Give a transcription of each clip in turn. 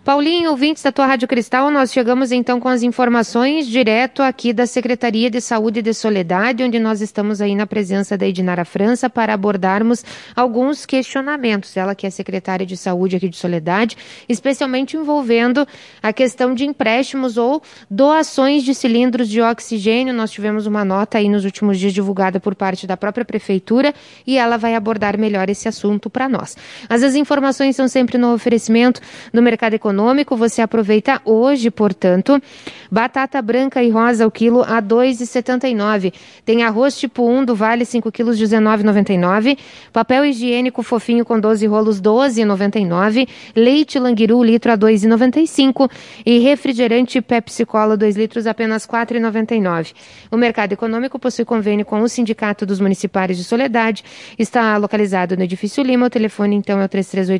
Paulinho, ouvintes da tua Rádio Cristal, nós chegamos então com as informações direto aqui da Secretaria de Saúde de Soledade, onde nós estamos aí na presença da Edinara França para abordarmos alguns questionamentos. Ela que é secretária de Saúde aqui de Soledade, especialmente envolvendo a questão de empréstimos ou doações de cilindros de oxigênio. Nós tivemos uma nota aí nos últimos dias divulgada por parte da própria Prefeitura e ela vai abordar melhor esse assunto para nós. Mas as informações são sempre no oferecimento do Mercado Econômico. Você aproveita hoje, portanto, batata branca e rosa o quilo a R$ 2,79. Tem arroz tipo 1 do Vale 5 quilos R$ 19,99. Papel higiênico fofinho com 12 rolos R$ 12,99. Leite Languiru litro a R$ 2,95. E refrigerante Pepsi Cola 2 litros apenas R$ 4,99. O Mercado Econômico possui convênio com o Sindicato dos Municipários de Soledade. Está localizado no Edifício Lima. O telefone então é o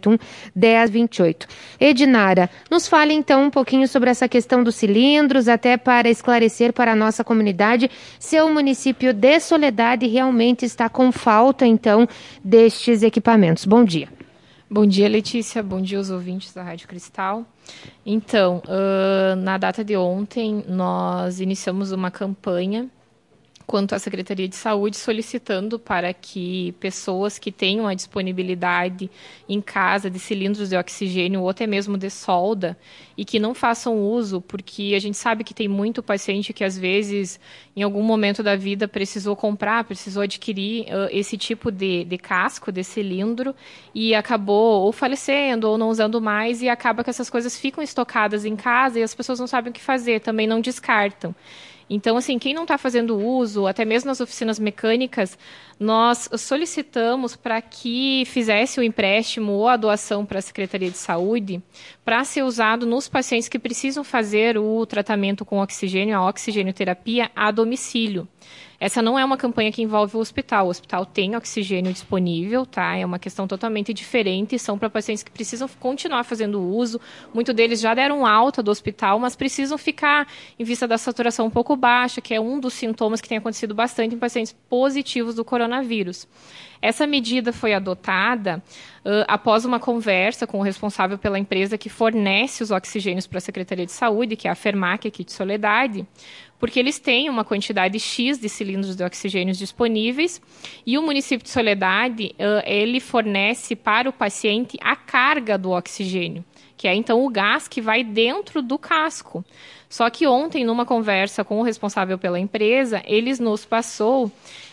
3381-1028. Edinara, nos fale então um pouquinho sobre essa questão dos cilindros, até para esclarecer para a nossa comunidade se o município de Soledade realmente está com falta então destes equipamentos. Bom dia. Bom dia, Letícia. Bom dia aos ouvintes da Rádio Cristal. Então, na data de ontem, nós iniciamos uma campanha quanto à Secretaria de Saúde, solicitando para que pessoas que tenham a disponibilidade em casa de cilindros de oxigênio ou até mesmo de solda e que não façam uso, porque a gente sabe que tem muito paciente que às vezes, em algum momento da vida, precisou adquirir esse tipo de casco, de cilindro e acabou ou falecendo ou não usando mais e acaba que essas coisas ficam estocadas em casa e as pessoas não sabem o que fazer, também não descartam. Então, assim, quem não está fazendo uso, até mesmo nas oficinas mecânicas, nós solicitamos para que fizesse o empréstimo ou a doação para a Secretaria de Saúde para ser usado nos pacientes que precisam fazer o tratamento com oxigênio, a oxigenoterapia, a domicílio. Essa não é uma campanha que envolve o hospital. O hospital tem oxigênio disponível, tá? É uma questão totalmente diferente. São para pacientes que precisam continuar fazendo uso. Muitos deles já deram alta do hospital, mas precisam ficar em vista da saturação um pouco baixa, que é um dos sintomas que tem acontecido bastante em pacientes positivos do coronavírus. Essa medida foi adotada após uma conversa com o responsável pela empresa que fornece os oxigênios para a Secretaria de Saúde, que é a Fermac aqui de Soledade, porque eles têm uma quantidade X de cilindros de oxigênios disponíveis e o município de Soledade, ele fornece para o paciente a carga do oxigênio, que é então o gás que vai dentro do casco. Só que ontem, numa conversa com o responsável pela empresa, eles nos passou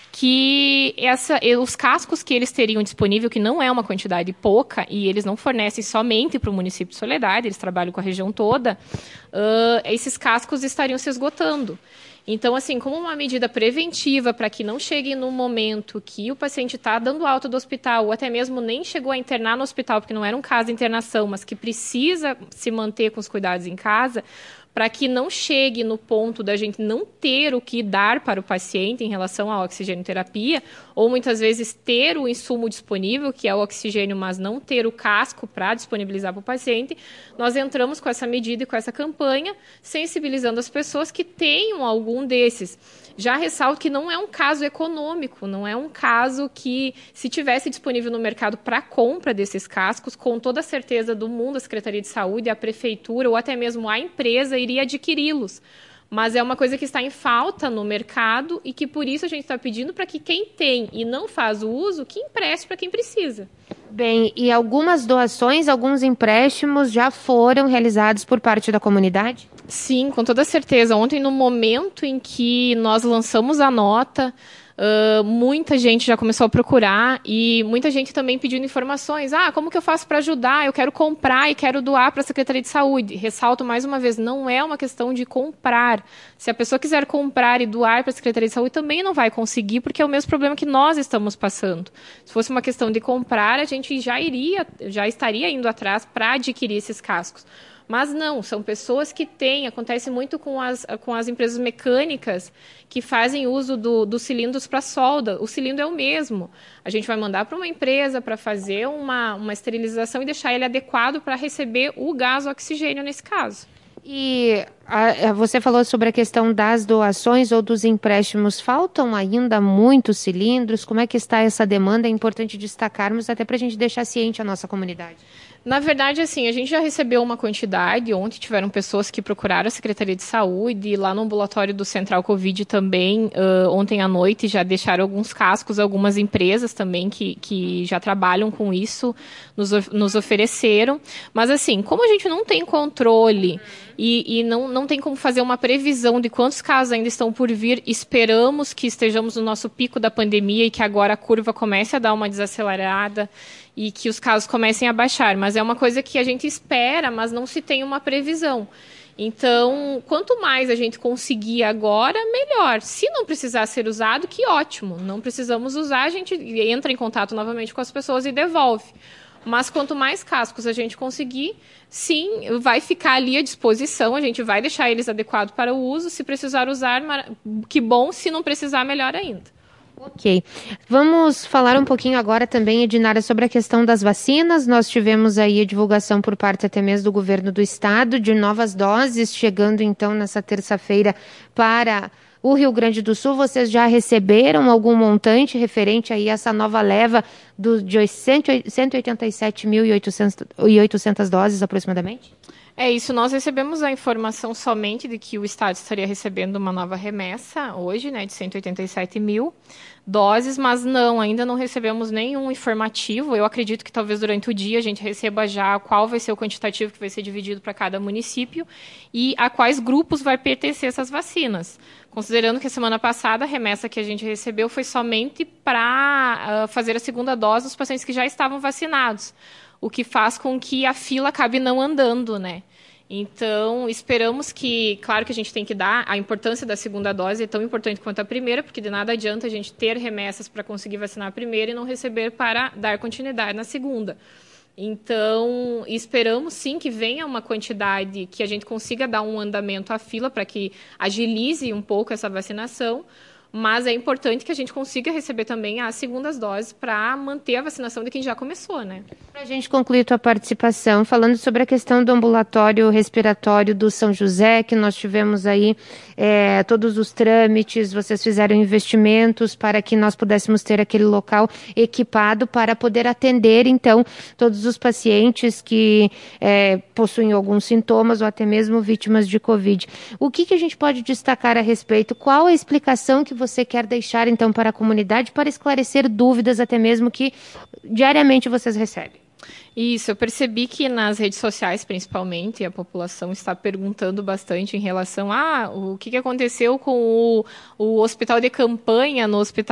que os cascos que eles teriam disponível, que não é uma quantidade pouca, e eles não fornecem somente para o município de Soledade, eles trabalham com a região toda, esses cascos estariam se esgotando. Então, assim, como uma medida preventiva para que não chegue no momento que o paciente está dando alta do hospital, ou até mesmo nem chegou a internar no hospital, porque não era um caso de internação, mas que precisa se manter com os cuidados em casa, para que não chegue no ponto da gente não ter o que dar para o paciente em relação à oxigenoterapia, ou muitas vezes ter o insumo disponível, que é o oxigênio, mas não ter o casco para disponibilizar para o paciente, nós entramos com essa medida e com essa campanha, sensibilizando as pessoas que tenham algum desses. Já ressalto que não é um caso econômico, não é um caso que, se tivesse disponível no mercado para compra desses cascos, com toda a certeza do mundo, a Secretaria de Saúde, a Prefeitura ou até mesmo a empresa iria adquiri-los. Mas é uma coisa que está em falta no mercado e que, por isso, a gente está pedindo para que quem tem e não faz o uso, que empreste para quem precisa. Bem, e algumas doações, alguns empréstimos já foram realizados por parte da comunidade? Sim, com toda certeza. Ontem, no momento em que nós lançamos a nota, muita gente já começou a procurar e muita gente também pedindo informações. Como que eu faço para ajudar? Eu quero comprar e quero doar para a Secretaria de Saúde. Ressalto mais uma vez, não é uma questão de comprar. Se a pessoa quiser comprar e doar para a Secretaria de Saúde, também não vai conseguir, porque é o mesmo problema que nós estamos passando. Se fosse uma questão de comprar, a gente já estaria indo atrás para adquirir esses cascos. Mas não, são pessoas que têm, acontece muito com as empresas mecânicas que fazem uso dos cilindros para solda. O cilindro é o mesmo. A gente vai mandar para uma empresa para fazer uma esterilização e deixar ele adequado para receber o gás oxigênio nesse caso. E você falou sobre a questão das doações ou dos empréstimos. Faltam ainda muitos cilindros? Como é que está essa demanda? É importante destacarmos até para a gente deixar ciente a nossa comunidade. Na verdade, assim, a gente já recebeu uma quantidade. Ontem tiveram pessoas que procuraram a Secretaria de Saúde, lá no ambulatório do Central Covid também, ontem à noite, já deixaram alguns cascos, algumas empresas também que já trabalham com isso, nos ofereceram. Mas, assim, como a gente não tem controle e não tem como fazer uma previsão de quantos casos ainda estão por vir, esperamos que estejamos no nosso pico da pandemia e que agora a curva comece a dar uma desacelerada e que os casos comecem a baixar. Mas é uma coisa que a gente espera, mas não se tem uma previsão. Então, quanto mais a gente conseguir agora, melhor. Se não precisar ser usado, que ótimo. Não precisamos usar, a gente entra em contato novamente com as pessoas e devolve. Mas quanto mais cascos a gente conseguir, sim, vai ficar ali à disposição, a gente vai deixar eles adequados para o uso. Se precisar usar, que bom. Se não precisar, melhor ainda. Ok. Vamos falar um pouquinho agora também, Edinara, sobre a questão das vacinas. Nós tivemos aí a divulgação por parte até mesmo do governo do estado de novas doses, chegando então nessa terça-feira para o Rio Grande do Sul. Vocês já receberam algum montante referente aí a essa nova leva de 187.800 doses aproximadamente? É isso, nós recebemos a informação somente de que o Estado estaria recebendo uma nova remessa hoje, né, de 187 mil doses, mas ainda não recebemos nenhum informativo. Eu acredito que talvez durante o dia a gente receba já qual vai ser o quantitativo que vai ser dividido para cada município e a quais grupos vai pertencer essas vacinas. Considerando que a semana passada a remessa que a gente recebeu foi somente para fazer a segunda dose dos pacientes que já estavam vacinados, o que faz com que a fila acabe não andando, né? Então, esperamos que, claro que a gente tem que dar, a importância da segunda dose é tão importante quanto a primeira, porque de nada adianta a gente ter remessas para conseguir vacinar a primeira e não receber para dar continuidade na segunda. Então, esperamos sim que venha uma quantidade, que a gente consiga dar um andamento à fila para que agilize um pouco essa vacinação. Mas é importante que a gente consiga receber também as segundas doses para manter a vacinação de quem já começou, né? Para a gente concluir tua participação, falando sobre a questão do ambulatório respiratório do São José, que nós tivemos aí todos os trâmites, vocês fizeram investimentos para que nós pudéssemos ter aquele local equipado para poder atender, então, todos os pacientes que possuem alguns sintomas ou até mesmo vítimas de Covid. O que a gente pode destacar a respeito? Qual a explicação que você quer deixar, então, para a comunidade, para esclarecer dúvidas até mesmo que diariamente vocês recebem? Isso, eu percebi que nas redes sociais, principalmente, a população está perguntando bastante em relação a o que aconteceu com o hospital de campanha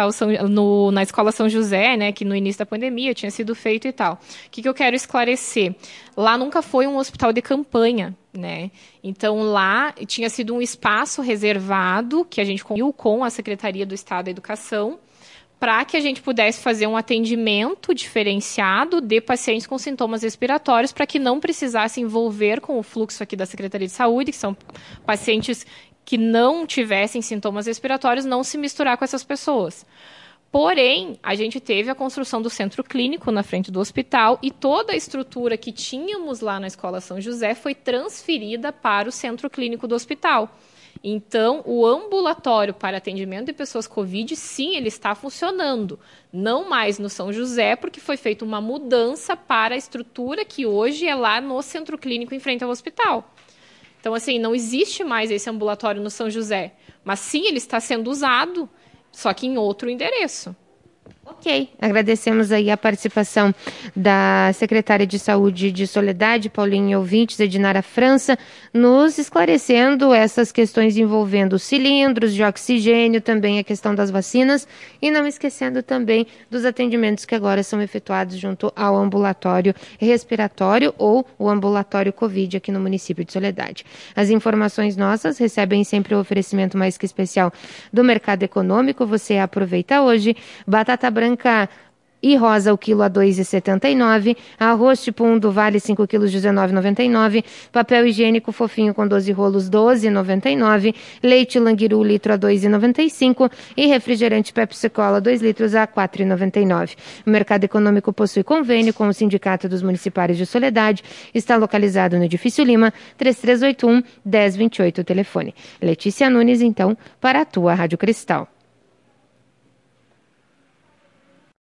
na Escola São José, né, que no início da pandemia tinha sido feito e tal. O que eu quero esclarecer? Lá nunca foi um hospital de campanha, né? Então, lá tinha sido um espaço reservado que a gente conseguiu com a Secretaria do Estado da Educação, para que a gente pudesse fazer um atendimento diferenciado de pacientes com sintomas respiratórios, para que não precisasse envolver com o fluxo aqui da Secretaria de Saúde, que são pacientes que não tivessem sintomas respiratórios, não se misturar com essas pessoas. Porém, a gente teve a construção do centro clínico na frente do hospital e toda a estrutura que tínhamos lá na Escola São José foi transferida para o centro clínico do hospital. Então, o ambulatório para atendimento de pessoas Covid, sim, ele está funcionando. Não mais no São José, porque foi feita uma mudança para a estrutura que hoje é lá no centro clínico em frente ao hospital. Então, assim, não existe mais esse ambulatório no São José. Mas sim, ele está sendo usado, só que em outro endereço. Ok, agradecemos aí a participação da secretária de Saúde de Soledade, Paulinha Ouvintes, Edinara França, nos esclarecendo essas questões envolvendo os cilindros de oxigênio, também a questão das vacinas e não esquecendo também dos atendimentos que agora são efetuados junto ao ambulatório respiratório ou o ambulatório Covid aqui no município de Soledade. As informações nossas recebem sempre o oferecimento mais que especial do mercado econômico. Você aproveita hoje, batata branca e rosa o quilo a 2,79, arroz tipo 1 do Vale 5 quilos 19,99, papel higiênico fofinho com 12 rolos 12,99, leite Languiru litro a 2,95 e refrigerante Pepsi Cola 2 litros a 4,99. O Mercado Econômico possui convênio com o Sindicato dos Municipários de Soledade, está localizado no Edifício Lima, 3381-1028 o telefone. Letícia Nunes, então, para a tua Rádio Cristal.